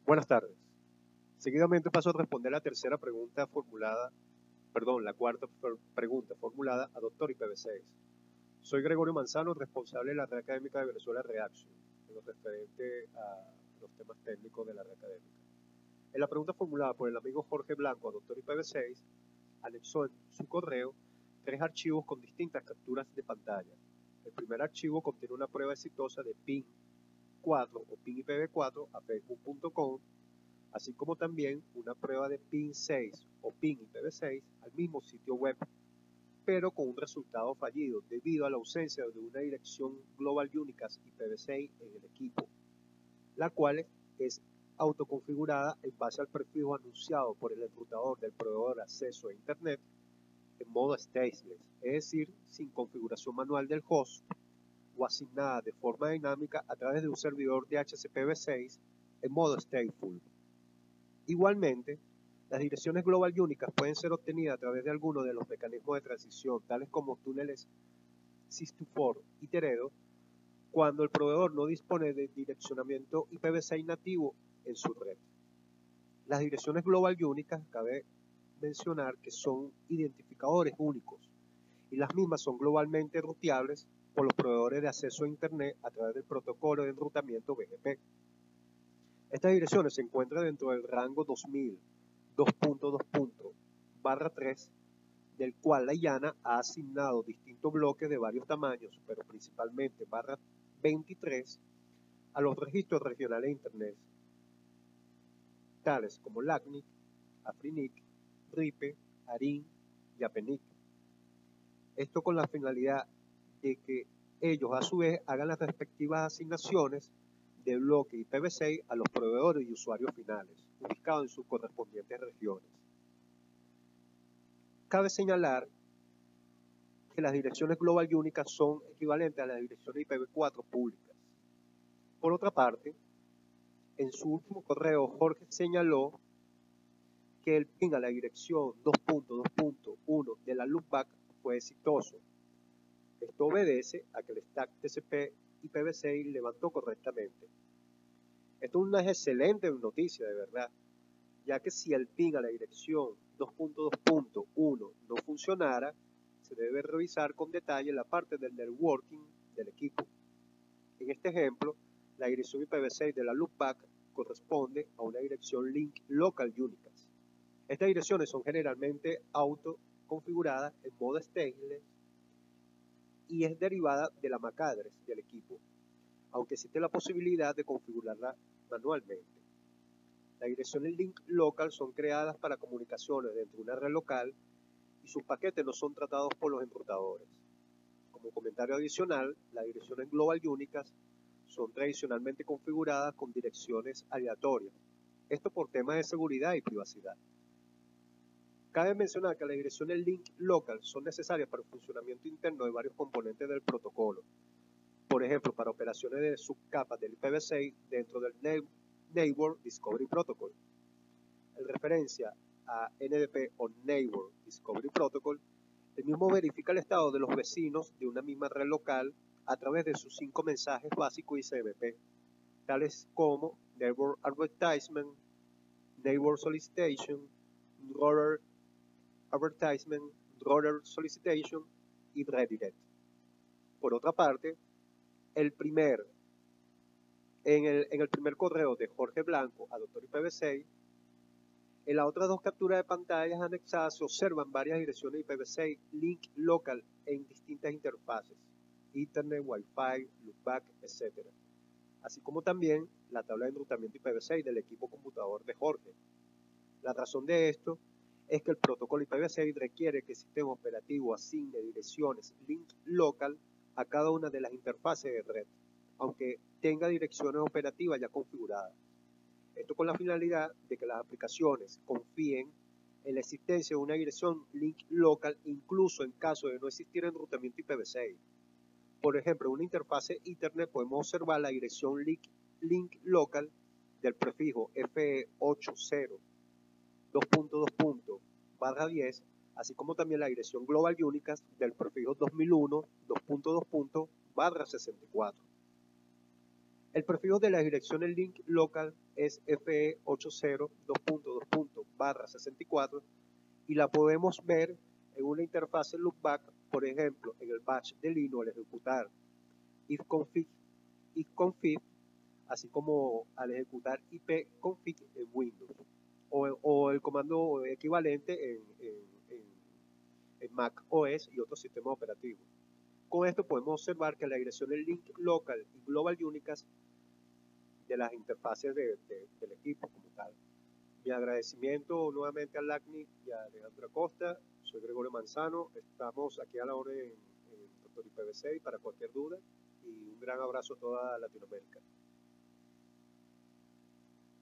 Buenas tardes. Seguidamente paso a responder la cuarta pregunta formulada a Doctor IPv6. Soy Gregorio Manzano, responsable de la red académica de Venezuela Reaction, en lo referente a los temas técnicos de la red académica. En la pregunta formulada por el amigo Jorge Blanco a Doctor IPv6, anexó en su correo 3 archivos con distintas capturas de pantalla. El primer archivo contiene una prueba exitosa de PIN 4 o PIN IPv4 a facebook.com, así como también una prueba de PIN 6 o PIN IPv6 al mismo sitio web, pero con un resultado fallido debido a la ausencia de una dirección Global Unicast IPv6 en el equipo, la cual es autoconfigurada en base al prefijo anunciado por el enrutador del proveedor de acceso a Internet en modo stateless, es decir, sin configuración manual del host o asignada de forma dinámica a través de un servidor DHCPv6 en modo stateful. Igualmente, las direcciones Global Unicast pueden ser obtenidas a través de algunos de los mecanismos de transición, tales como túneles SYS2 y Teredo, cuando el proveedor no dispone de direccionamiento IPv6 nativo en su red. Las direcciones Global Unicast cabe mencionar que son identificadores únicos y las mismas son globalmente ruteables por los proveedores de acceso a Internet a través del protocolo de enrutamiento BGP. Estas direcciones se encuentran dentro del rango 2000 2.2.3, del cual la IANA ha asignado distintos bloques de varios tamaños, pero principalmente barra 23, a los registros regionales de Internet, tales como LACNIC, AFRINIC, RIPE, ARIN y APENIC. Esto con la finalidad de que ellos a su vez hagan las respectivas asignaciones de bloque IPv6 a los proveedores y usuarios finales, ubicados en sus correspondientes regiones. Cabe señalar que las direcciones Global Unicast son equivalentes a las direcciones IPv4 públicas. Por otra parte, en su último correo, Jorge señaló que el ping a la dirección 2.2.1 de la loopback fue exitoso. Esto obedece a que el stack TCP IPv6 levantó correctamente. Esto es una excelente noticia, de verdad, ya que si el ping a la dirección 2.2.1 no funcionara, se debe revisar con detalle la parte del networking del equipo. En este ejemplo, la dirección IPv6 de la loopback corresponde a una dirección link local unicast. Estas direcciones son generalmente autoconfiguradas en modo stateless y es derivada de la MAC address del equipo, aunque existe la posibilidad de configurarla manualmente. Las direcciones link local son creadas para comunicaciones dentro de una red local y sus paquetes no son tratados por los enrutadores. Como comentario adicional, las direcciones Global Unicast son tradicionalmente configuradas con direcciones aleatorias, esto por temas de seguridad y privacidad. Cabe mencionar que las direcciones link local son necesarias para el funcionamiento interno de varios componentes del protocolo, por ejemplo, para operaciones de subcapas del IPv6 dentro del Neighbor Discovery Protocol. En referencia a NDP o Neighbor Discovery Protocol, el mismo verifica el estado de los vecinos de una misma red local a través de sus 5 mensajes básicos ICMP, tales como Neighbor Advertisement, Neighbor Solicitation, Router Advertisement, Router Solicitation y Redirect. Por otra parte, en el primer correo de Jorge Blanco a Doctor IPv6, en las otras 2 capturas de pantallas anexadas se observan varias direcciones IPv6 link local en distintas interfaces, Internet, Wi-Fi, loopback, etc. Así como también la tabla de enrutamiento IPv6 del equipo computador de Jorge. La razón de esto es que el protocolo IPv6 requiere que el sistema operativo asigne direcciones link local a cada una de las interfaces de red, aunque tenga direcciones operativas ya configuradas. Esto con la finalidad de que las aplicaciones confíen en la existencia de una dirección link local incluso en caso de no existir enrutamiento IPv6. Por ejemplo, en una interfase Ethernet podemos observar la dirección link local del prefijo FE80 2.2.10, así como también la dirección Global Unicast del prefijo 2001 2.2./64. El prefijo de las direcciones link local es FE80.2.2./64 y la podemos ver en una interfaz loopback, por ejemplo, en el batch de Linux al ejecutar ifconfig, así como al ejecutar ipconfig en Windows, o el comando equivalente en Mac OS y otros sistemas operativos. Con esto podemos observar que la dirección del link local y global unicast de las interfaces del equipo como tal. Mi agradecimiento nuevamente a LACNIC y a Alejandro Acosta. Soy Gregorio Manzano. Estamos aquí a la orden en Dr. IPv6 para cualquier duda y un gran abrazo a toda Latinoamérica.